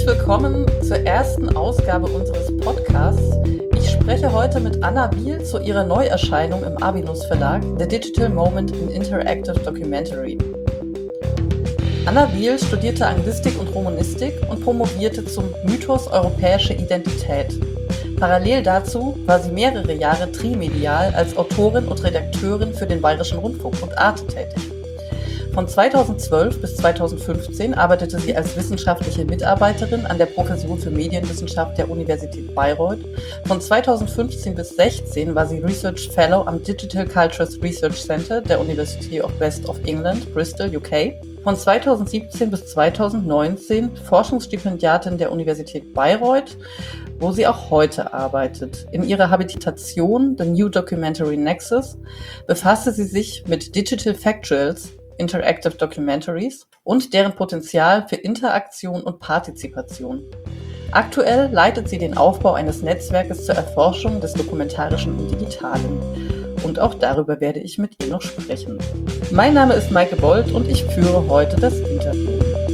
Herzlich willkommen zur ersten Ausgabe unseres Podcasts. Ich spreche heute mit Anna Biel zu ihrer Neuerscheinung im Abinus Verlag, The Digital Moment in Interactive Documentary. Anna Biel studierte Anglistik und Romanistik und promovierte zum Mythos europäische Identität. Parallel dazu war sie mehrere Jahre trimedial als Autorin und Redakteurin für den Bayerischen Rundfunk und Arte tätig. Von 2012 bis 2015 arbeitete sie als wissenschaftliche Mitarbeiterin an der Professur für Medienwissenschaft der Universität Bayreuth. Von 2015 bis 2016 war sie Research Fellow am Digital Cultures Research Centre der University of West of England, Bristol, UK. Von 2017 bis 2019 Forschungsstipendiatin der Universität Bayreuth, wo sie auch heute arbeitet. In ihrer Habilitation The New Documentary Nexus befasste sie sich mit Digital Factuals, Interactive Documentaries und deren Potenzial für Interaktion und Partizipation. Aktuell leitet sie den Aufbau eines Netzwerkes zur Erforschung des Dokumentarischen und Digitalen. Und auch darüber werde ich mit ihr noch sprechen. Mein Name ist Maike Bold und ich führe heute das Interview.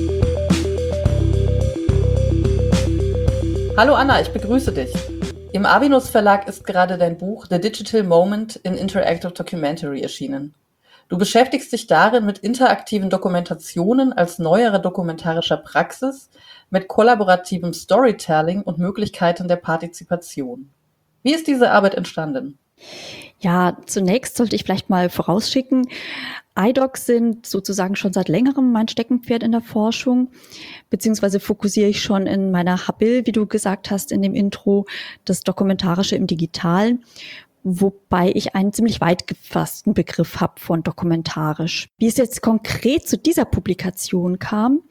Hallo Anna, ich begrüße dich. Im Abinus Verlag ist gerade dein Buch The Digital Moment in Interactive Documentary erschienen. Du beschäftigst dich darin mit interaktiven Dokumentationen als neuere dokumentarischer Praxis, mit kollaborativem Storytelling und Möglichkeiten der Partizipation. Wie ist diese Arbeit entstanden? Ja, zunächst sollte ich vielleicht mal vorausschicken, iDocs sind sozusagen schon seit längerem mein Steckenpferd in der Forschung, beziehungsweise fokussiere ich schon in meiner Habil, wie du gesagt hast in dem Intro, das Dokumentarische im Digitalen, wobei ich einen ziemlich weit gefassten Begriff habe von dokumentarisch. Wie es jetzt konkret zu dieser Publikation kam,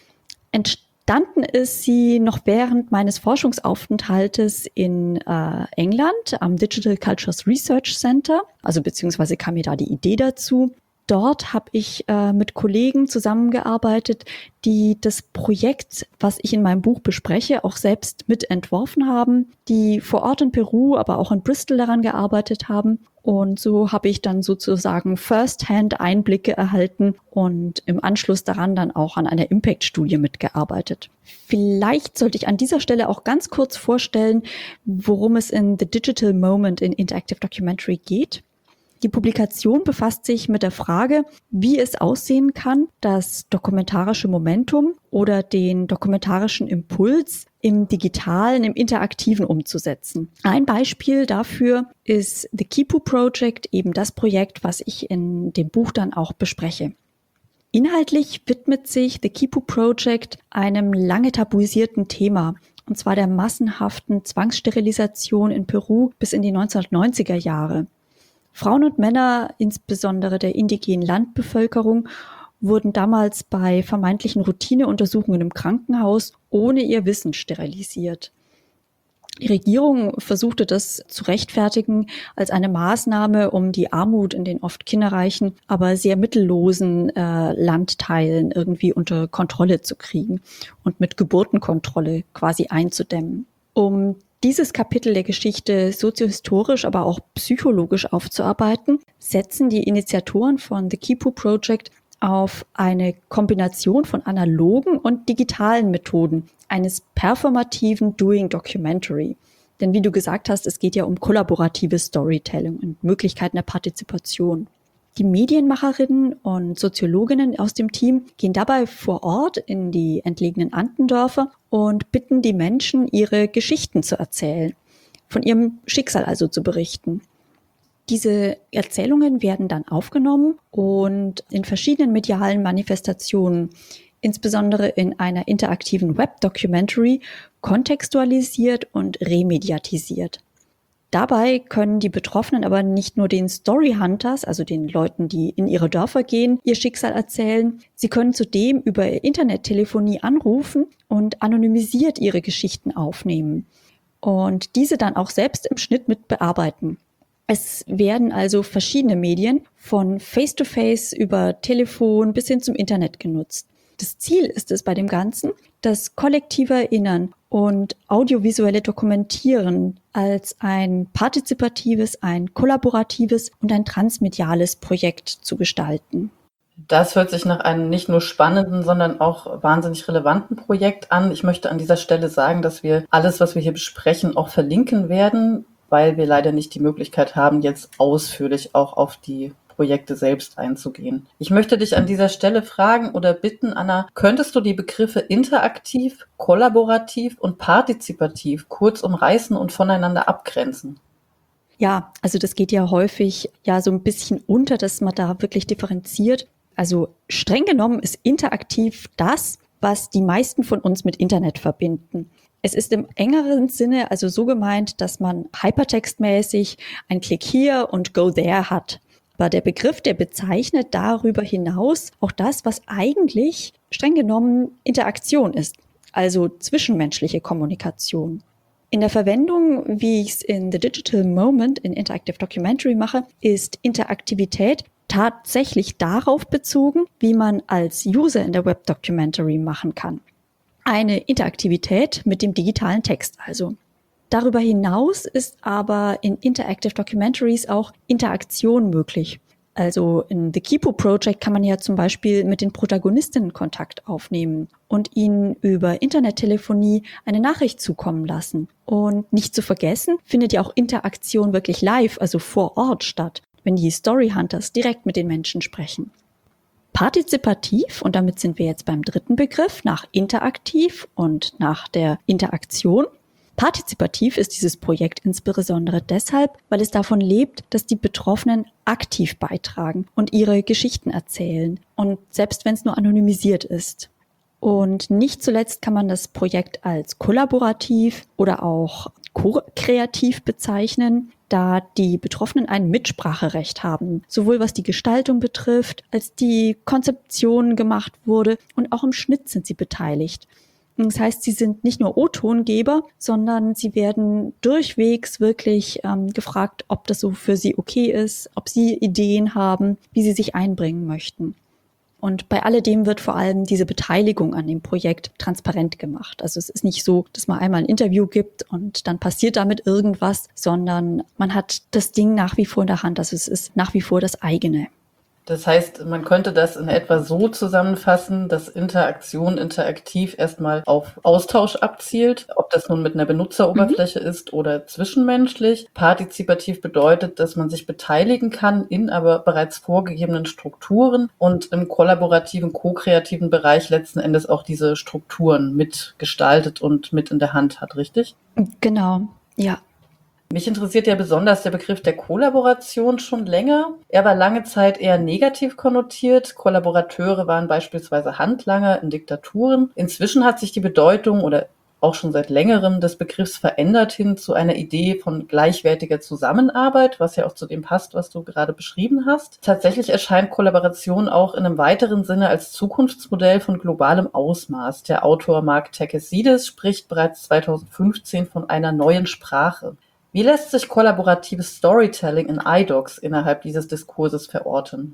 entstanden ist sie noch während meines Forschungsaufenthaltes in England am Digital Cultures Research Centre, also beziehungsweise kam mir da die Idee dazu. Dort habe ich mit Kollegen zusammengearbeitet, die das Projekt, was ich in meinem Buch bespreche, auch selbst mitentworfen haben, die vor Ort in Peru, aber auch in Bristol daran gearbeitet haben. Und so habe ich dann sozusagen First-Hand Einblicke erhalten und im Anschluss daran dann auch an einer Impact-Studie mitgearbeitet. Vielleicht sollte ich an dieser Stelle auch ganz kurz vorstellen, worum es in The Digital Moment in Interactive Documentary geht. Die Publikation befasst sich mit der Frage, wie es aussehen kann, das dokumentarische Momentum oder den dokumentarischen Impuls im Digitalen, im Interaktiven umzusetzen. Ein Beispiel dafür ist The Kipu Project, eben das Projekt, was ich in dem Buch dann auch bespreche. Inhaltlich widmet sich The Kipu Project einem lange tabuisierten Thema, und zwar der massenhaften Zwangssterilisation in Peru bis in die 1990er Jahre. Frauen und Männer, insbesondere der indigenen Landbevölkerung, wurden damals bei vermeintlichen Routineuntersuchungen im Krankenhaus ohne ihr Wissen sterilisiert. Die Regierung versuchte das zu rechtfertigen als eine Maßnahme, um die Armut in den oft kinderreichen, aber sehr mittellosen Landteilen irgendwie unter Kontrolle zu kriegen und mit Geburtenkontrolle quasi einzudämmen. Um dieses Kapitel der Geschichte soziohistorisch, aber auch psychologisch aufzuarbeiten, setzen die Initiatoren von The Kipu Project auf eine Kombination von analogen und digitalen Methoden eines performativen Doing Documentary. Denn wie du gesagt hast, es geht ja um kollaboratives Storytelling und Möglichkeiten der Partizipation. Die Medienmacherinnen und Soziologinnen aus dem Team gehen dabei vor Ort in die entlegenen Andendörfer und bitten die Menschen, ihre Geschichten zu erzählen, von ihrem Schicksal also zu berichten. Diese Erzählungen werden dann aufgenommen und in verschiedenen medialen Manifestationen, insbesondere in einer interaktiven Web-Documentary, kontextualisiert und remediatisiert. Dabei können die Betroffenen aber nicht nur den Storyhunters, also den Leuten, die in ihre Dörfer gehen, ihr Schicksal erzählen. Sie können zudem über Internettelefonie anrufen und anonymisiert ihre Geschichten aufnehmen und diese dann auch selbst im Schnitt mit bearbeiten. Es werden also verschiedene Medien von Face-to-Face über Telefon bis hin zum Internet genutzt. Das Ziel ist es bei dem Ganzen, das kollektive Erinnern und audiovisuelle Dokumentieren als ein partizipatives, ein kollaboratives und ein transmediales Projekt zu gestalten. Das hört sich nach einem nicht nur spannenden, sondern auch wahnsinnig relevanten Projekt an. Ich möchte an dieser Stelle sagen, dass wir alles, was wir hier besprechen, auch verlinken werden, weil wir leider nicht die Möglichkeit haben, jetzt ausführlich auch auf die Projekte selbst einzugehen. Ich möchte dich an dieser Stelle fragen oder bitten, Anna, könntest du die Begriffe interaktiv, kollaborativ und partizipativ kurz umreißen und voneinander abgrenzen? Ja, also das geht ja häufig ja so ein bisschen unter, dass man da wirklich differenziert. Also streng genommen ist interaktiv das, was die meisten von uns mit Internet verbinden. Es ist im engeren Sinne also so gemeint, dass man hypertextmäßig ein Klick hier und Go there hat. Aber der Begriff, der bezeichnet darüber hinaus auch das, was eigentlich streng genommen Interaktion ist, also zwischenmenschliche Kommunikation. In der Verwendung, wie ich es in The Digital Moment in Interactive Documentary mache, ist Interaktivität tatsächlich darauf bezogen, wie man als User in der Web Documentary machen kann. Eine Interaktivität mit dem digitalen Text also. Darüber hinaus ist aber in Interactive Documentaries auch Interaktion möglich. Also in The Kipu Project kann man ja zum Beispiel mit den Protagonistinnen Kontakt aufnehmen und ihnen über Internettelefonie eine Nachricht zukommen lassen. Und nicht zu vergessen, findet ja auch Interaktion wirklich live, also vor Ort statt, wenn die Story Hunters direkt mit den Menschen sprechen. Partizipativ, und damit sind wir jetzt beim dritten Begriff, nach interaktiv und nach der Interaktion. Partizipativ ist dieses Projekt insbesondere deshalb, weil es davon lebt, dass die Betroffenen aktiv beitragen und ihre Geschichten erzählen. Und selbst wenn es nur anonymisiert ist. Und nicht zuletzt kann man das Projekt als kollaborativ oder auch ko-kreativ bezeichnen, da die Betroffenen ein Mitspracherecht haben, sowohl was die Gestaltung betrifft, als die Konzeption gemacht wurde, und auch im Schnitt sind sie beteiligt. Das heißt, sie sind nicht nur O-Tongeber, sondern sie werden durchwegs wirklich gefragt, ob das so für sie okay ist, ob sie Ideen haben, wie sie sich einbringen möchten. Und bei alledem wird vor allem diese Beteiligung an dem Projekt transparent gemacht. Also es ist nicht so, dass man einmal ein Interview gibt und dann passiert damit irgendwas, sondern man hat das Ding nach wie vor in der Hand. Also es ist nach wie vor das eigene. Das heißt, man könnte das in etwa so zusammenfassen, dass Interaktion interaktiv erstmal auf Austausch abzielt, ob das nun mit einer Benutzeroberfläche ist oder zwischenmenschlich. Partizipativ bedeutet, dass man sich beteiligen kann in aber bereits vorgegebenen Strukturen und im kollaborativen, ko-kreativen Bereich letzten Endes auch diese Strukturen mitgestaltet und mit in der Hand hat, richtig? Genau, ja. Mich interessiert ja besonders der Begriff der Kollaboration schon länger. Er war lange Zeit eher negativ konnotiert. Kollaborateure waren beispielsweise Handlanger in Diktaturen. Inzwischen hat sich die Bedeutung oder auch schon seit längerem des Begriffs verändert hin zu einer Idee von gleichwertiger Zusammenarbeit, was ja auch zu dem passt, was du gerade beschrieben hast. Tatsächlich erscheint Kollaboration auch in einem weiteren Sinne als Zukunftsmodell von globalem Ausmaß. Der Autor Mark Terkessidis spricht bereits 2015 von einer neuen Sprache. Wie lässt sich kollaboratives Storytelling in iDocs innerhalb dieses Diskurses verorten?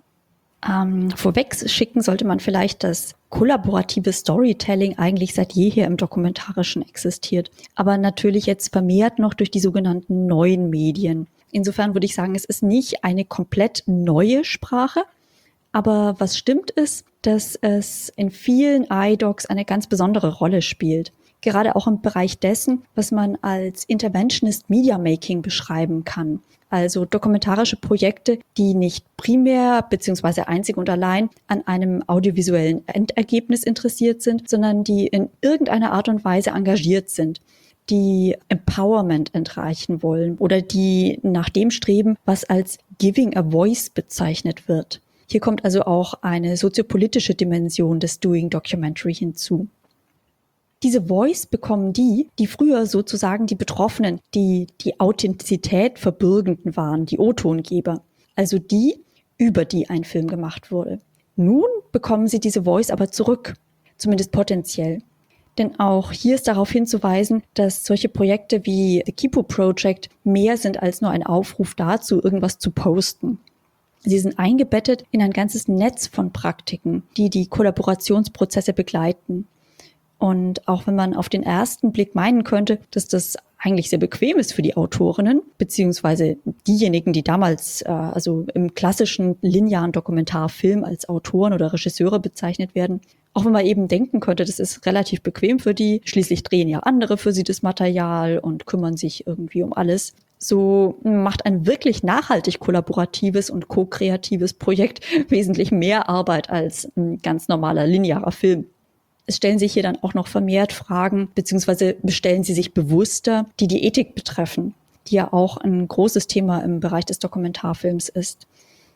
Vorweg schicken sollte man vielleicht, dass kollaborative Storytelling eigentlich seit jeher im Dokumentarischen existiert, aber natürlich jetzt vermehrt noch durch die sogenannten neuen Medien. Insofern würde ich sagen, es ist nicht eine komplett neue Sprache, aber was stimmt ist, dass es in vielen iDocs eine ganz besondere Rolle spielt. Gerade auch im Bereich dessen, was man als Interventionist Media Making beschreiben kann. Also dokumentarische Projekte, die nicht primär bzw. einzig und allein an einem audiovisuellen Endergebnis interessiert sind, sondern die in irgendeiner Art und Weise engagiert sind, die Empowerment entreichen wollen oder die nach dem streben, was als Giving a Voice bezeichnet wird. Hier kommt also auch eine soziopolitische Dimension des Doing Documentary hinzu. Diese Voice bekommen die früher sozusagen die Betroffenen, die Authentizität verbürgenden waren, die O-Tongeber, also die, über die ein Film gemacht wurde. Nun bekommen sie diese Voice aber zurück, zumindest potenziell. Denn auch hier ist darauf hinzuweisen, dass solche Projekte wie The Kipu Project mehr sind als nur ein Aufruf dazu, irgendwas zu posten. Sie sind eingebettet in ein ganzes Netz von Praktiken, die die Kollaborationsprozesse begleiten. Und auch wenn man auf den ersten Blick meinen könnte, dass das eigentlich sehr bequem ist für die Autorinnen, beziehungsweise diejenigen, die damals also im klassischen linearen Dokumentarfilm als Autoren oder Regisseure bezeichnet werden, auch wenn man eben denken könnte, das ist relativ bequem für die, schließlich drehen ja andere für sie das Material und kümmern sich irgendwie um alles. So macht ein wirklich nachhaltig kollaboratives und ko-kreatives Projekt wesentlich mehr Arbeit als ein ganz normaler linearer Film. Es stellen sich hier dann auch noch vermehrt Fragen, beziehungsweise bestellen sie sich bewusster, die die Ethik betreffen, die ja auch ein großes Thema im Bereich des Dokumentarfilms ist.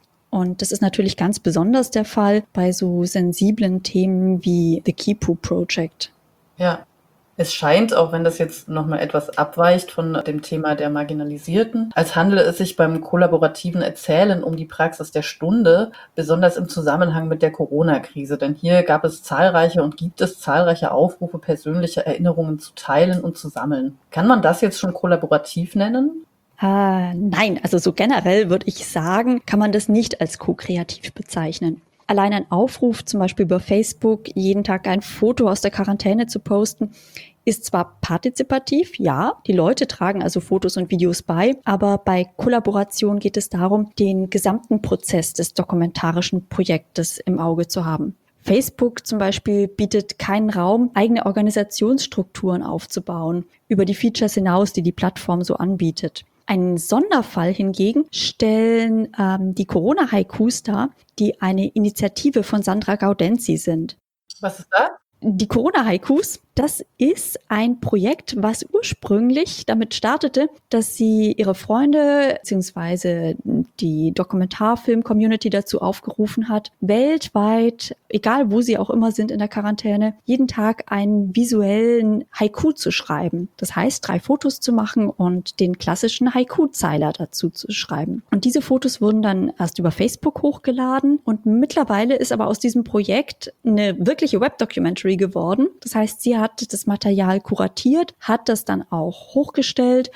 Und das ist natürlich ganz besonders der Fall bei so sensiblen Themen wie The Kipu Project. Ja, es scheint, auch wenn das jetzt nochmal etwas abweicht von dem Thema der Marginalisierten, als handele es sich beim kollaborativen Erzählen um die Praxis der Stunde, besonders im Zusammenhang mit der Corona-Krise. Denn hier gab es zahlreiche und gibt es zahlreiche Aufrufe, persönliche Erinnerungen zu teilen und zu sammeln. Kann man das jetzt schon kollaborativ nennen? Nein, also so generell würde ich sagen, kann man das nicht als ko-kreativ bezeichnen. Allein ein Aufruf, zum Beispiel über Facebook, jeden Tag ein Foto aus der Quarantäne zu posten, ist zwar partizipativ, ja, die Leute tragen also Fotos und Videos bei, aber bei Kollaboration geht es darum, den gesamten Prozess des dokumentarischen Projektes im Auge zu haben. Facebook zum Beispiel bietet keinen Raum, eigene Organisationsstrukturen aufzubauen, über die Features hinaus, die die Plattform so anbietet. Einen Sonderfall hingegen stellen die Corona-Haikus dar, die eine Initiative von Sandra Gaudenzi sind. Was ist das? Die Corona-Haikus, das ist ein Projekt, was ursprünglich damit startete, dass sie ihre Freunde bzw. die Dokumentarfilm-Community dazu aufgerufen hat, weltweit, egal wo sie auch immer sind in der Quarantäne, jeden Tag einen visuellen Haiku zu schreiben. Das heißt, 3 Fotos zu machen und den klassischen Haiku-Zeiler dazu zu schreiben. Und diese Fotos wurden dann erst über Facebook hochgeladen und mittlerweile ist aber aus diesem Projekt eine wirkliche Web-Documentary geworden. Das heißt, sie hat das Material kuratiert, hat das dann auch hochgestellt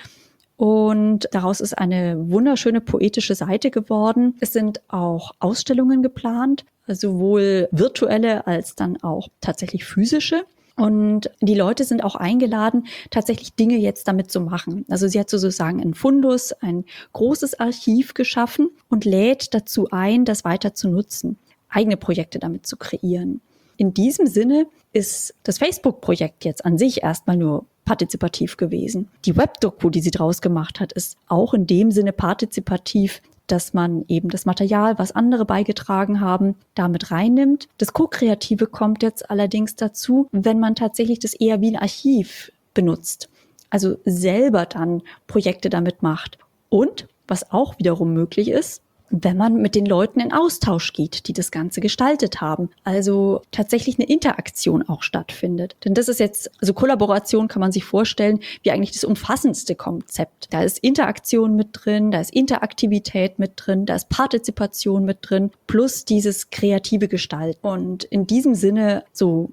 und daraus ist eine wunderschöne poetische Seite geworden. Es sind auch Ausstellungen geplant, sowohl virtuelle als dann auch tatsächlich physische. Und die Leute sind auch eingeladen, tatsächlich Dinge jetzt damit zu machen. Also sie hat sozusagen einen Fundus, ein großes Archiv geschaffen und lädt dazu ein, das weiter zu nutzen, eigene Projekte damit zu kreieren. In diesem Sinne ist das Facebook-Projekt jetzt an sich erstmal nur partizipativ gewesen. Die Webdoku, die sie draus gemacht hat, ist auch in dem Sinne partizipativ, dass man eben das Material, was andere beigetragen haben, damit reinnimmt. Das Co-Kreative kommt jetzt allerdings dazu, wenn man tatsächlich das eher wie ein Archiv benutzt. Also selber dann Projekte damit macht. Und was auch wiederum möglich ist, wenn man mit den Leuten in Austausch geht, die das Ganze gestaltet haben. Also tatsächlich eine Interaktion auch stattfindet. Denn das ist jetzt, also Kollaboration kann man sich vorstellen, wie eigentlich das umfassendste Konzept. Da ist Interaktion mit drin, da ist Interaktivität mit drin, da ist Partizipation mit drin, plus dieses kreative Gestalten. Und in diesem Sinne so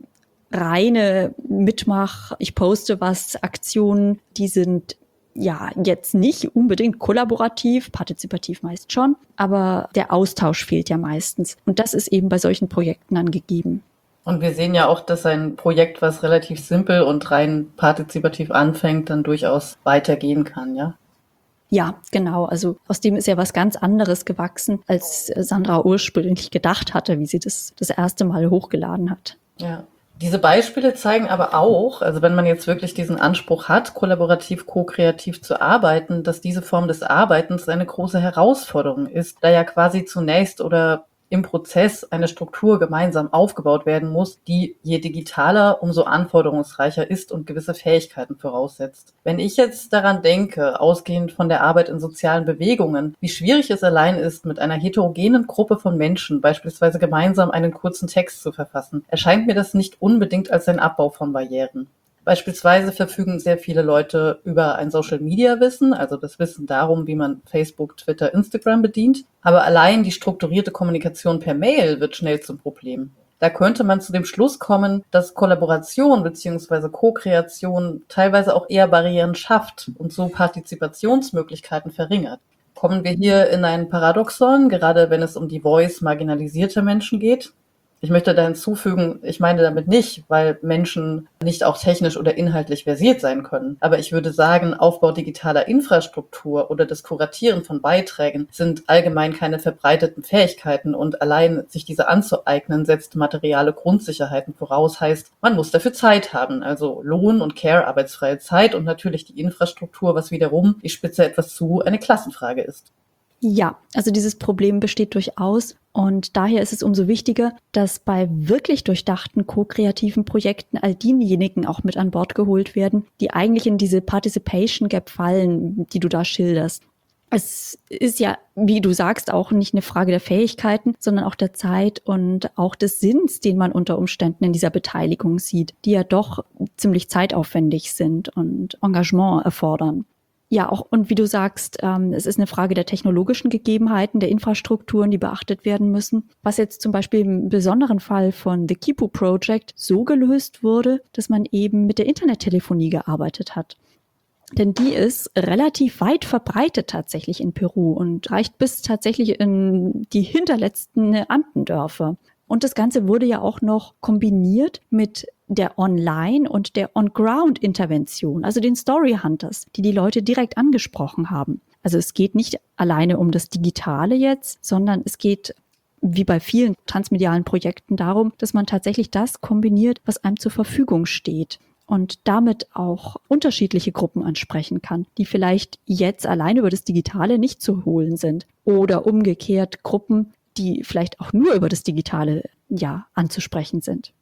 reine Mitmach, ich poste was, Aktionen, die sind ja jetzt nicht unbedingt kollaborativ, partizipativ meist schon, aber der Austausch fehlt ja meistens. Und das ist eben bei solchen Projekten dann gegeben. Und wir sehen ja auch, dass ein Projekt, was relativ simpel und rein partizipativ anfängt, dann durchaus weitergehen kann, ja? Ja, genau. Also aus dem ist ja was ganz anderes gewachsen, als Sandra ursprünglich gedacht hatte, wie sie das erste Mal hochgeladen hat. Ja. Diese Beispiele zeigen aber auch, also wenn man jetzt wirklich diesen Anspruch hat, kollaborativ, ko-kreativ zu arbeiten, dass diese Form des Arbeitens eine große Herausforderung ist, da ja quasi zunächst oder im Prozess eine Struktur gemeinsam aufgebaut werden muss, die je digitaler, umso anforderungsreicher ist und gewisse Fähigkeiten voraussetzt. Wenn ich jetzt daran denke, ausgehend von der Arbeit in sozialen Bewegungen, wie schwierig es allein ist, mit einer heterogenen Gruppe von Menschen beispielsweise gemeinsam einen kurzen Text zu verfassen, erscheint mir das nicht unbedingt als ein Abbau von Barrieren. Beispielsweise verfügen sehr viele Leute über ein Social-Media-Wissen, also das Wissen darum, wie man Facebook, Twitter, Instagram bedient. Aber allein die strukturierte Kommunikation per Mail wird schnell zum Problem. Da könnte man zu dem Schluss kommen, dass Kollaboration bzw. Co-Kreation teilweise auch eher Barrieren schafft und so Partizipationsmöglichkeiten verringert. Kommen wir hier in ein Paradoxon, gerade wenn es um die Voice marginalisierter Menschen geht? Ich möchte da hinzufügen, ich meine damit nicht, weil Menschen nicht auch technisch oder inhaltlich versiert sein können. Aber ich würde sagen, Aufbau digitaler Infrastruktur oder das Kuratieren von Beiträgen sind allgemein keine verbreiteten Fähigkeiten und allein sich diese anzueignen, setzt materielle Grundsicherheiten voraus, heißt, man muss dafür Zeit haben, also Lohn und Care, arbeitsfreie Zeit und natürlich die Infrastruktur, was wiederum, ich spitze etwas zu, eine Klassenfrage ist. Ja, also dieses Problem besteht durchaus und daher ist es umso wichtiger, dass bei wirklich durchdachten ko-kreativen Projekten all diejenigen auch mit an Bord geholt werden, die eigentlich in diese Participation Gap fallen, die du da schilderst. Es ist ja, wie du sagst, auch nicht eine Frage der Fähigkeiten, sondern auch der Zeit und auch des Sinns, den man unter Umständen in dieser Beteiligung sieht, die ja doch ziemlich zeitaufwendig sind und Engagement erfordern. Ja, auch, und wie du sagst, es ist eine Frage der technologischen Gegebenheiten, der Infrastrukturen, die beachtet werden müssen. Was jetzt zum Beispiel im besonderen Fall von The Kipu Project so gelöst wurde, dass man eben mit der Internettelefonie gearbeitet hat. Denn die ist relativ weit verbreitet tatsächlich in Peru und reicht bis tatsächlich in die hinterletzten Andendörfer. Und das Ganze wurde ja auch noch kombiniert mit der Online- und der On-Ground-Intervention, also den Story Hunters, die die Leute direkt angesprochen haben. Also es geht nicht alleine um das Digitale jetzt, sondern es geht wie bei vielen transmedialen Projekten darum, dass man tatsächlich das kombiniert, was einem zur Verfügung steht und damit auch unterschiedliche Gruppen ansprechen kann, die vielleicht jetzt alleine über das Digitale nicht zu holen sind oder umgekehrt Gruppen, die vielleicht auch nur über das Digitale anzusprechen sind.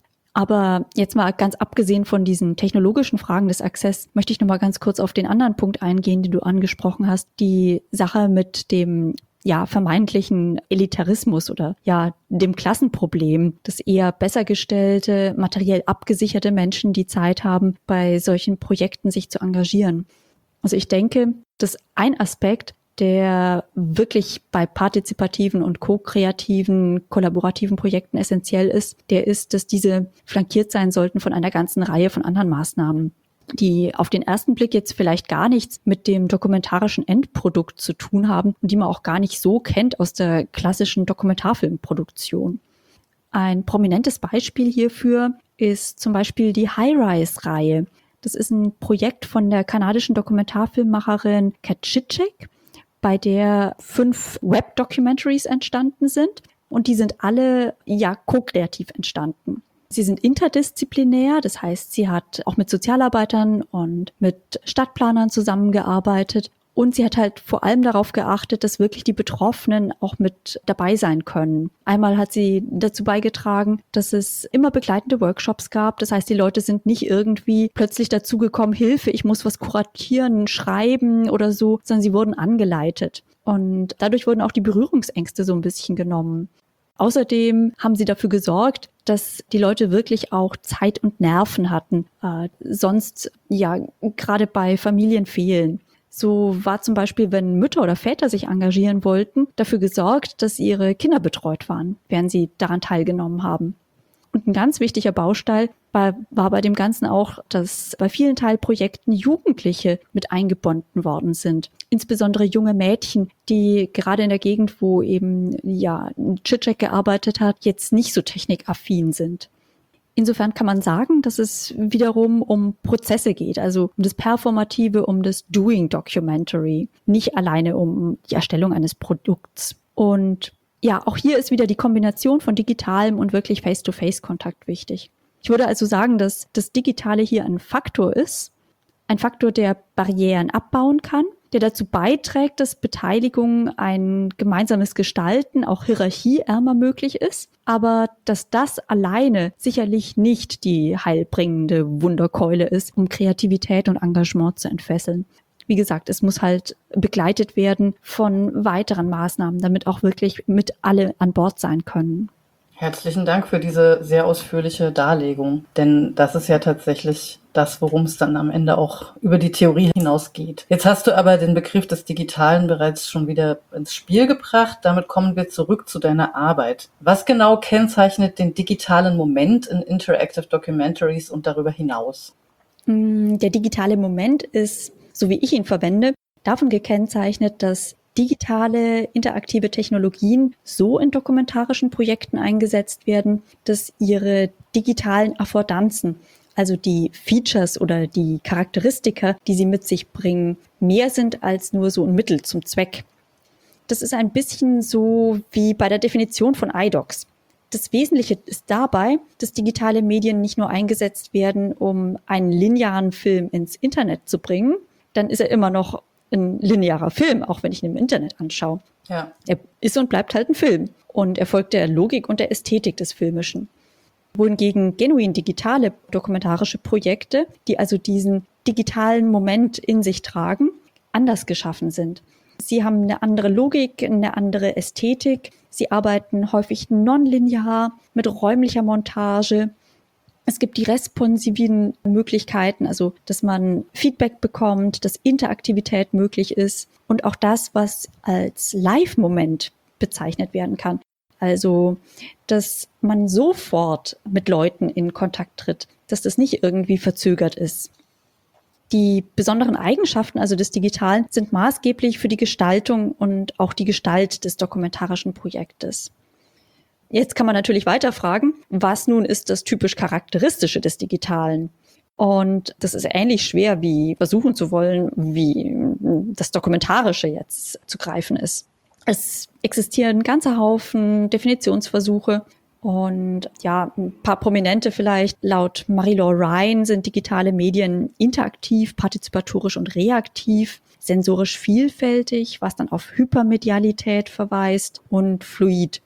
Aber jetzt mal ganz abgesehen von diesen technologischen Fragen des Access, möchte ich noch mal ganz kurz auf den anderen Punkt eingehen, den du angesprochen hast, die Sache mit dem vermeintlichen Elitarismus oder dem Klassenproblem, dass eher besser gestellte, materiell abgesicherte Menschen die Zeit haben, bei solchen Projekten sich zu engagieren. Also ich denke, dass ein Aspekt, der wirklich bei partizipativen und ko-kreativen, kollaborativen Projekten essentiell ist, der ist, dass diese flankiert sein sollten von einer ganzen Reihe von anderen Maßnahmen, die auf den ersten Blick jetzt vielleicht gar nichts mit dem dokumentarischen Endprodukt zu tun haben und die man auch gar nicht so kennt aus der klassischen Dokumentarfilmproduktion. Ein prominentes Beispiel hierfür ist zum Beispiel die High-Rise-Reihe. Das ist ein Projekt von der kanadischen Dokumentarfilmmacherin Kat Chichek, bei der 5 Web-Documentaries entstanden sind. Und die sind alle ko-kreativ entstanden. Sie sind interdisziplinär, das heißt, sie hat auch mit Sozialarbeitern und mit Stadtplanern zusammengearbeitet. Und sie hat halt vor allem darauf geachtet, dass wirklich die Betroffenen auch mit dabei sein können. Einmal hat sie dazu beigetragen, dass es immer begleitende Workshops gab. Das heißt, die Leute sind nicht irgendwie plötzlich dazugekommen, Hilfe, ich muss was kuratieren, schreiben oder so, sondern sie wurden angeleitet. Und dadurch wurden auch die Berührungsängste so ein bisschen genommen. Außerdem haben sie dafür gesorgt, dass die Leute wirklich auch Zeit und Nerven hatten. Sonst gerade bei Familien fehlen. So war zum Beispiel, wenn Mütter oder Väter sich engagieren wollten, dafür gesorgt, dass ihre Kinder betreut waren, während sie daran teilgenommen haben. Und ein ganz wichtiger Baustein war bei dem Ganzen auch, dass bei vielen Teilprojekten Jugendliche mit eingebunden worden sind. Insbesondere junge Mädchen, die gerade in der Gegend, wo eben Chichek gearbeitet hat, jetzt nicht so technikaffin sind. Insofern kann man sagen, dass es wiederum um Prozesse geht, also um das Performative, um das Doing Documentary, nicht alleine um die Erstellung eines Produkts. Und auch hier ist wieder die Kombination von digitalem und wirklich Face-to-Face-Kontakt wichtig. Ich würde also sagen, dass das Digitale hier ein Faktor ist, ein Faktor, der Barrieren abbauen kann, der dazu beiträgt, dass Beteiligung, ein gemeinsames Gestalten, auch hierarchieärmer möglich ist, aber dass das alleine sicherlich nicht die heilbringende Wunderkeule ist, um Kreativität und Engagement zu entfesseln. Wie gesagt, es muss halt begleitet werden von weiteren Maßnahmen, damit auch wirklich mit alle an Bord sein können. Herzlichen Dank für diese sehr ausführliche Darlegung, denn das ist ja tatsächlich das, worum es dann am Ende auch über die Theorie hinausgeht. Jetzt hast du aber den Begriff des Digitalen bereits schon wieder ins Spiel gebracht. Damit kommen wir zurück zu deiner Arbeit. Was genau kennzeichnet den digitalen Moment in Interactive Documentaries und darüber hinaus? Der digitale Moment ist, so wie ich ihn verwende, davon gekennzeichnet, dass digitale, interaktive Technologien so in dokumentarischen Projekten eingesetzt werden, dass ihre digitalen Affordanzen, also die Features oder die Charakteristika, die sie mit sich bringen, mehr sind als nur so ein Mittel zum Zweck. Das ist ein bisschen so wie bei der Definition von iDocs. Das Wesentliche ist dabei, dass digitale Medien nicht nur eingesetzt werden, um einen linearen Film ins Internet zu bringen. Dann ist er immer noch ein linearer Film, auch wenn ich ihn im Internet anschaue. Ja. Er ist und bleibt halt ein Film. Und er folgt der Logik und der Ästhetik des Filmischen. Wohingegen genuin digitale dokumentarische Projekte, die also diesen digitalen Moment in sich tragen, anders geschaffen sind. Sie haben eine andere Logik, eine andere Ästhetik. Sie arbeiten häufig nonlinear mit räumlicher Montage. Es gibt die responsiven Möglichkeiten, also dass man Feedback bekommt, dass Interaktivität möglich ist und auch das, was als Live-Moment bezeichnet werden kann. Also, dass man sofort mit Leuten in Kontakt tritt, dass das nicht irgendwie verzögert ist. Die besonderen Eigenschaften, also des Digitalen, sind maßgeblich für die Gestaltung und auch die Gestalt des dokumentarischen Projektes. Jetzt kann man natürlich weiter fragen, was nun ist das typisch Charakteristische des Digitalen? Und das ist ähnlich schwer, wie versuchen zu wollen, wie das Dokumentarische jetzt zu greifen ist. Es existieren ein ganzer Haufen Definitionsversuche und ja, ein paar Prominente vielleicht. Laut Marie-Laure Ryan sind digitale Medien interaktiv, partizipatorisch und reaktiv, sensorisch vielfältig, was dann auf Hypermedialität verweist und fluid.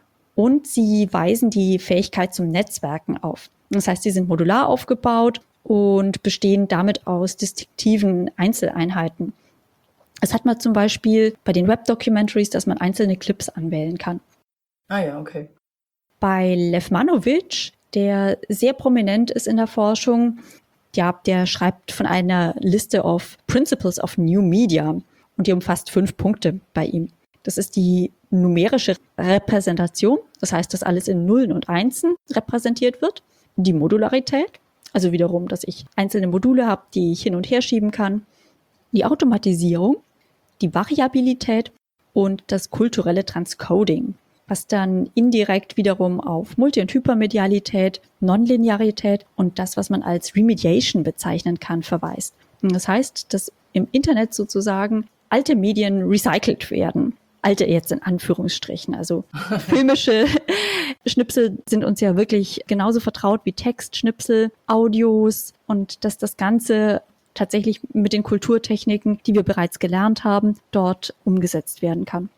Und sie weisen die Fähigkeit zum Netzwerken auf. Das heißt, sie sind modular aufgebaut und bestehen damit aus distinktiven Einzeleinheiten. Das hat man zum Beispiel bei den Web-Documentaries, dass man einzelne Clips anwählen kann. Ah ja, okay. Bei Levmanovic, der sehr prominent ist in der Forschung, ja, der schreibt von einer Liste of Principles of New Media und die umfasst 5 Punkte bei ihm. Das ist die numerische Repräsentation, das heißt, dass alles in Nullen und Einsen repräsentiert wird. Die Modularität, also wiederum, dass ich einzelne Module habe, die ich hin und her schieben kann. Die Automatisierung, die Variabilität und das kulturelle Transcoding, was dann indirekt wiederum auf Multi- und Hypermedialität, Nonlinearität und das, was man als Remediation bezeichnen kann, verweist. Und das heißt, dass im Internet sozusagen alte Medien recycelt werden. Alte jetzt in Anführungsstrichen, also filmische Schnipsel sind uns ja wirklich genauso vertraut wie Textschnipsel, Audios und dass das Ganze tatsächlich mit den Kulturtechniken, die wir bereits gelernt haben, dort umgesetzt werden kann.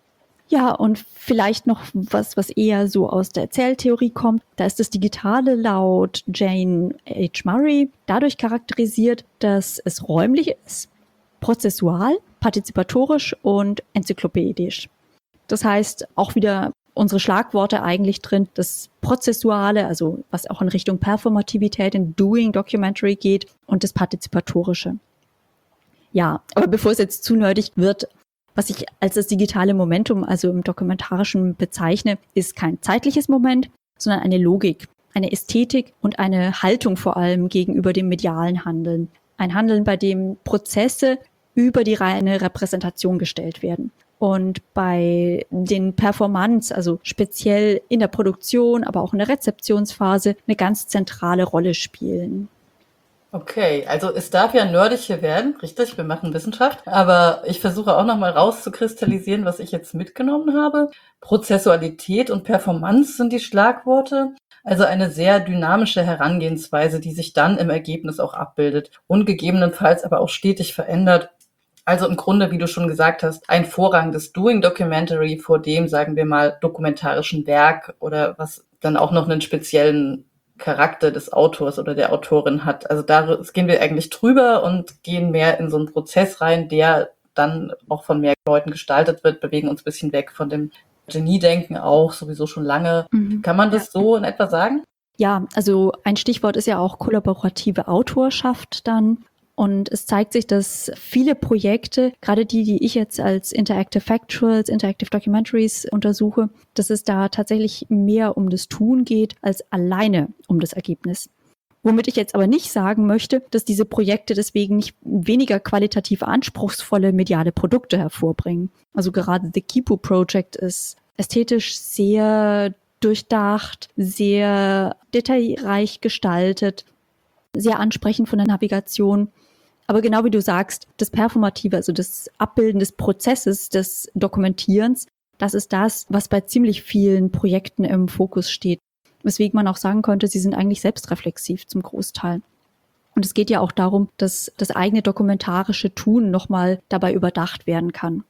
Ja, und vielleicht noch was eher so aus der Erzähltheorie kommt. Da ist das Digitale laut Jane H. Murray dadurch charakterisiert, dass es räumlich ist, prozessual, partizipatorisch und enzyklopädisch. Das heißt, auch wieder unsere Schlagworte eigentlich drin, das Prozessuale, also was auch in Richtung Performativität in Doing Documentary geht und das Partizipatorische. Ja, aber bevor es jetzt zu nerdig wird, was ich als das digitale Momentum, also im Dokumentarischen bezeichne, ist kein zeitliches Moment, sondern eine Logik, eine Ästhetik und eine Haltung vor allem gegenüber dem medialen Handeln. Ein Handeln, bei dem Prozesse über die reine Repräsentation gestellt werden. Und bei den Performance, also speziell in der Produktion, aber auch in der Rezeptionsphase, eine ganz zentrale Rolle spielen. Okay, also es darf ja nerdig hier werden, richtig, wir machen Wissenschaft, aber ich versuche auch nochmal rauszukristallisieren, was ich jetzt mitgenommen habe. Prozessualität und Performance sind die Schlagworte, also eine sehr dynamische Herangehensweise, die sich dann im Ergebnis auch abbildet und gegebenenfalls aber auch stetig verändert. Also im Grunde, wie du schon gesagt hast, ein Vorrang des Doing Documentary vor dem, sagen wir mal, dokumentarischen Werk oder was dann auch noch einen speziellen Charakter des Autors oder der Autorin hat. Also da gehen wir eigentlich drüber und gehen mehr in so einen Prozess rein, der dann auch von mehr Leuten gestaltet wird, bewegen uns ein bisschen weg von dem Geniedenken auch sowieso schon lange. Kann man das so in etwa sagen? Ja, also ein Stichwort ist ja auch kollaborative Autorschaft dann. Und es zeigt sich, dass viele Projekte, gerade die ich jetzt als Interactive Factuals, Interactive Documentaries untersuche, dass es da tatsächlich mehr um das Tun geht, als alleine um das Ergebnis. Womit ich jetzt aber nicht sagen möchte, dass diese Projekte deswegen nicht weniger qualitativ anspruchsvolle mediale Produkte hervorbringen. Also gerade The Kipu Project ist ästhetisch sehr durchdacht, sehr detailreich gestaltet, sehr ansprechend von der Navigation. Aber genau wie du sagst, das Performative, also das Abbilden des Prozesses des Dokumentierens, das ist das, was bei ziemlich vielen Projekten im Fokus steht. Weswegen man auch sagen könnte, sie sind eigentlich selbstreflexiv zum Großteil. Und es geht ja auch darum, dass das eigene dokumentarische Tun nochmal dabei überdacht werden kann.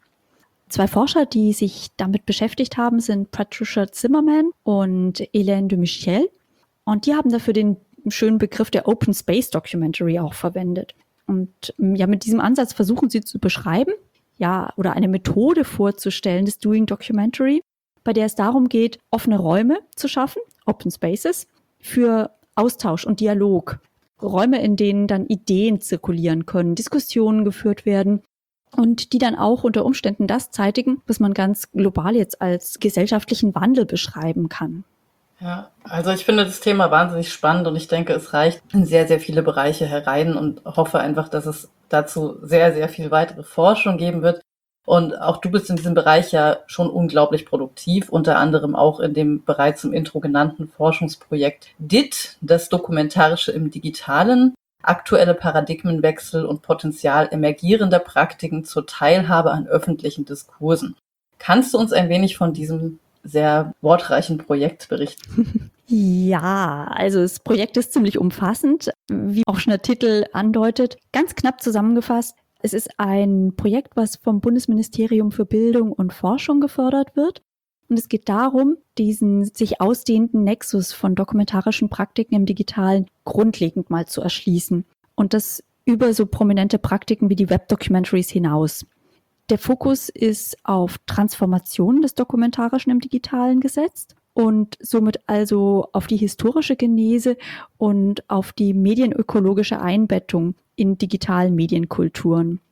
2 Forscher, die sich damit beschäftigt haben, sind Patricia Zimmerman und Hélène de Michiel. Und die haben dafür den schönen Begriff der Open Space Documentary auch verwendet. Und ja, mit diesem Ansatz versuchen sie zu beschreiben, ja, oder eine Methode vorzustellen des Doing Documentary, bei der es darum geht, offene Räume zu schaffen, Open Spaces, für Austausch und Dialog. Räume, in denen dann Ideen zirkulieren können, Diskussionen geführt werden und die dann auch unter Umständen das zeitigen, was man ganz global jetzt als gesellschaftlichen Wandel beschreiben kann. Ja, also ich finde das Thema wahnsinnig spannend und ich denke, es reicht in sehr, sehr viele Bereiche herein und hoffe einfach, dass es dazu sehr, sehr viel weitere Forschung geben wird. Und auch du bist in diesem Bereich ja schon unglaublich produktiv, unter anderem auch in dem bereits im Intro genannten Forschungsprojekt DIT, das Dokumentarische im Digitalen, aktuelle Paradigmenwechsel und Potenzial emergierender Praktiken zur Teilhabe an öffentlichen Diskursen. Kannst du uns ein wenig von diesem sehr wortreichen Projekt berichten? Ja, also das Projekt ist ziemlich umfassend, wie auch schon der Titel andeutet. Ganz knapp zusammengefasst, es ist ein Projekt, was vom Bundesministerium für Bildung und Forschung gefördert wird. Und es geht darum, diesen sich ausdehnenden Nexus von dokumentarischen Praktiken im Digitalen grundlegend mal zu erschließen. Und das über so prominente Praktiken wie die Web-Documentaries hinaus. Der Fokus ist auf Transformation des Dokumentarischen im Digitalen gesetzt und somit also auf die historische Genese und auf die medienökologische Einbettung in digitalen Medienkulturen.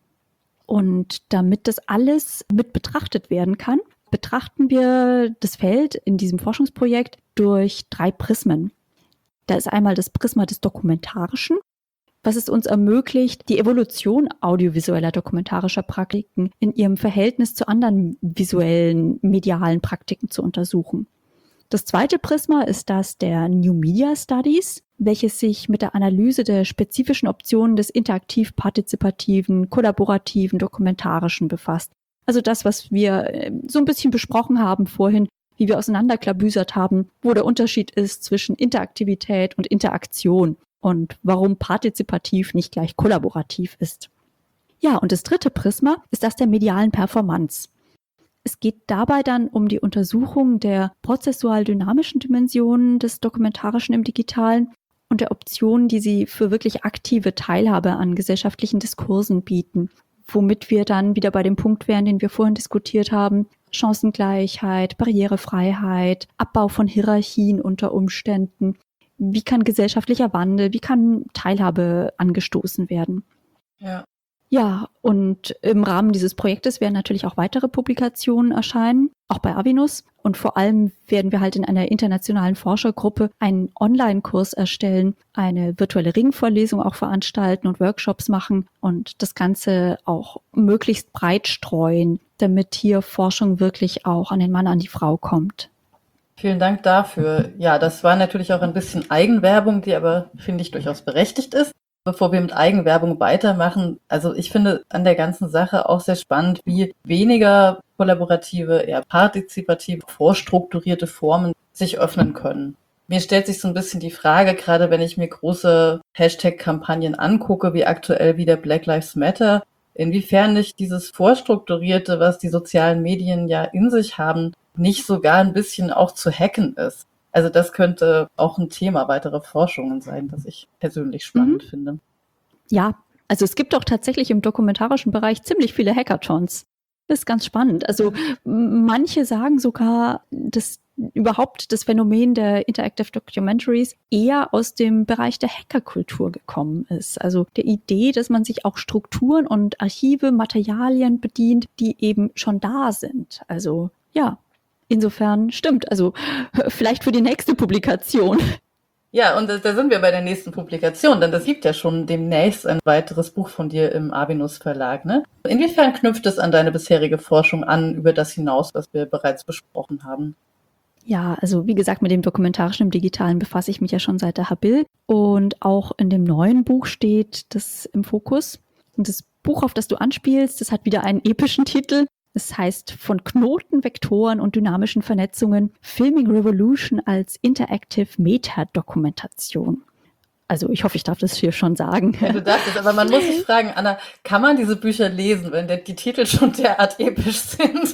Und damit das alles mit betrachtet werden kann, betrachten wir das Feld in diesem Forschungsprojekt durch 3 Prismen. Da ist einmal das Prisma des Dokumentarischen, was es uns ermöglicht, die Evolution audiovisueller dokumentarischer Praktiken in ihrem Verhältnis zu anderen visuellen, medialen Praktiken zu untersuchen. Das zweite Prisma ist das der New Media Studies, welches sich mit der Analyse der spezifischen Optionen des interaktiv-partizipativen, kollaborativen, dokumentarischen befasst. Also das, was wir so ein bisschen besprochen haben vorhin, wie wir auseinanderklabüsert haben, wo der Unterschied ist zwischen Interaktivität und Interaktion und warum partizipativ nicht gleich kollaborativ ist. Ja, und das dritte Prisma ist das der medialen Performance. Es geht dabei dann um die Untersuchung der prozessual-dynamischen Dimensionen des Dokumentarischen im Digitalen und der Optionen, die sie für wirklich aktive Teilhabe an gesellschaftlichen Diskursen bieten, womit wir dann wieder bei dem Punkt wären, den wir vorhin diskutiert haben: Chancengleichheit, Barrierefreiheit, Abbau von Hierarchien unter Umständen. Wie kann gesellschaftlicher Wandel, wie kann Teilhabe angestoßen werden? Ja. Ja, und im Rahmen dieses Projektes werden natürlich auch weitere Publikationen erscheinen, auch bei Avinus. Und vor allem werden wir halt in einer internationalen Forschergruppe einen Online-Kurs erstellen, eine virtuelle Ringvorlesung auch veranstalten und Workshops machen und das Ganze auch möglichst breit streuen, damit hier Forschung wirklich auch an den Mann, an die Frau kommt. Vielen Dank dafür. Ja, das war natürlich auch ein bisschen Eigenwerbung, die aber, finde ich, durchaus berechtigt ist. Bevor wir mit Eigenwerbung weitermachen, also ich finde an der ganzen Sache auch sehr spannend, wie weniger kollaborative, eher partizipative, vorstrukturierte Formen sich öffnen können. Mir stellt sich so ein bisschen die Frage, gerade wenn ich mir große Hashtag-Kampagnen angucke, wie aktuell wieder Black Lives Matter, inwiefern nicht dieses Vorstrukturierte, was die sozialen Medien ja in sich haben, nicht sogar ein bisschen auch zu hacken ist. Also das könnte auch ein Thema weiterer Forschungen sein, das ich persönlich spannend finde. Ja, also es gibt auch tatsächlich im dokumentarischen Bereich ziemlich viele Hackathons. Das ist ganz spannend. Also manche sagen sogar, dass überhaupt das Phänomen der Interactive Documentaries eher aus dem Bereich der Hackerkultur gekommen ist. Also der Idee, dass man sich auch Strukturen und Archive, Materialien bedient, die eben schon da sind. Also ja, insofern stimmt. Also vielleicht für die nächste Publikation. Ja, und da sind wir bei der nächsten Publikation, denn es gibt ja schon demnächst ein weiteres Buch von dir im Abinus Verlag, ne? Inwiefern knüpft es an deine bisherige Forschung an, über das hinaus, was wir bereits besprochen haben? Ja, also wie gesagt, mit dem Dokumentarischen im Digitalen befasse ich mich ja schon seit der Habil. Und auch in dem neuen Buch steht das im Fokus. Und das Buch, auf das du anspielst, das hat wieder einen epischen Titel. Es heißt Von Knoten, Vektoren und dynamischen Vernetzungen Filming Revolution als Interactive Metadokumentation. Also ich hoffe, ich darf das hier schon sagen. Ja, du darfst es, aber man muss sich fragen, Anna, kann man diese Bücher lesen, wenn die Titel schon derart episch sind?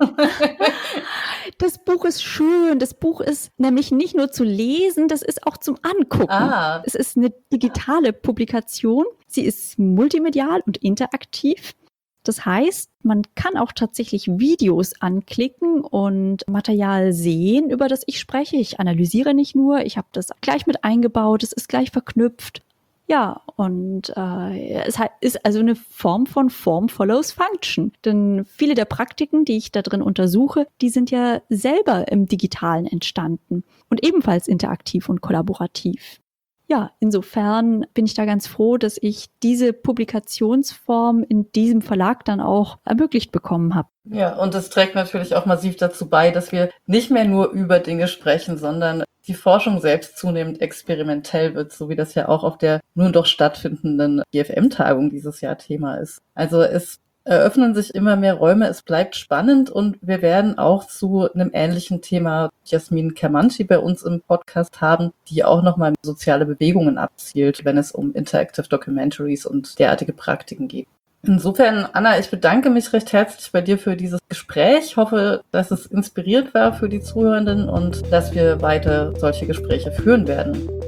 Das Buch ist schön. Das Buch ist nämlich nicht nur zu lesen, das ist auch zum Angucken. Es ist eine digitale Publikation. Sie ist multimedial und interaktiv. Das heißt, man kann auch tatsächlich Videos anklicken und Material sehen, über das ich spreche. Ich analysiere nicht nur, ich habe das gleich mit eingebaut, es ist gleich verknüpft. Ja, und es ist also eine Form von Form follows Function. Denn viele der Praktiken, die ich da drin untersuche, die sind ja selber im Digitalen entstanden und ebenfalls interaktiv und kollaborativ. Ja, insofern bin ich da ganz froh, dass ich diese Publikationsform in diesem Verlag dann auch ermöglicht bekommen habe. Ja, und das trägt natürlich auch massiv dazu bei, dass wir nicht mehr nur über Dinge sprechen, sondern die Forschung selbst zunehmend experimentell wird, so wie das ja auch auf der nun doch stattfindenden GFM-Tagung dieses Jahr Thema ist. Also es eröffnen sich immer mehr Räume, es bleibt spannend und wir werden auch zu einem ähnlichen Thema Jasmin Kermanci bei uns im Podcast haben, die auch nochmal soziale Bewegungen abzielt, wenn es um Interactive Documentaries und derartige Praktiken geht. Insofern, Anna, ich bedanke mich recht herzlich bei dir für dieses Gespräch. Ich hoffe, dass es inspiriert war für die Zuhörenden und dass wir weiter solche Gespräche führen werden.